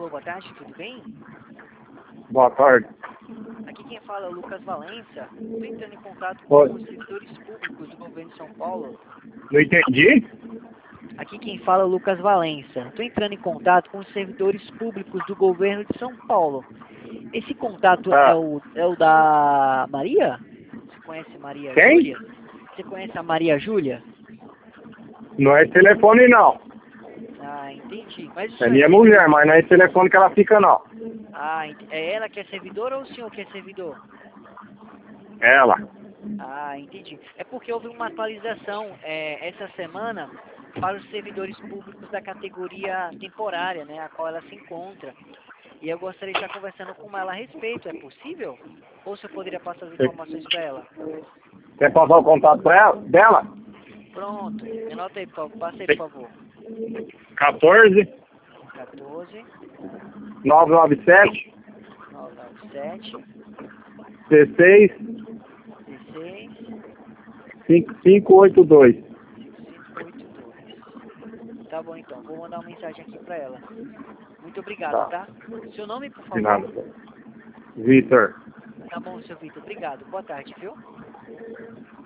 Alô, boa tarde, tudo bem? Boa tarde. Aqui quem fala é o Lucas Valença. Estou entrando em contato Oi. com os servidores públicos do governo de São Paulo. Não entendi? Aqui quem fala é o Lucas Valença. Estou entrando em contato com os servidores públicos do governo de São Paulo. Esse contato é Ah, o da Maria? Você conhece Maria quem? Júlia? Você conhece a Maria Júlia? Não é esse telefone, não. Ah, entendi. Mas o É senhor minha mulher, mas não é esse telefone que ela fica, não. Ah, é ela que é servidora ou o senhor que é servidor? Ela. Ah, entendi. É porque houve uma atualização essa semana para os servidores públicos da categoria temporária, né, a qual ela se encontra. E eu gostaria de estar conversando com ela a respeito. É possível? Ou se eu poderia passar as Você informações para ela? quer passar o contato pra ela, dela? Pronto. Anota aí, por favor. Passa aí, por favor. 14 14 997 997 16 16 5582. 5582. Tá bom, então. Vou mandar uma mensagem aqui para ela. Muito obrigado, Tá, tá? Seu nome, por de favor? nada. Vitor. Tá bom, seu Vitor. Obrigado. Boa tarde, viu?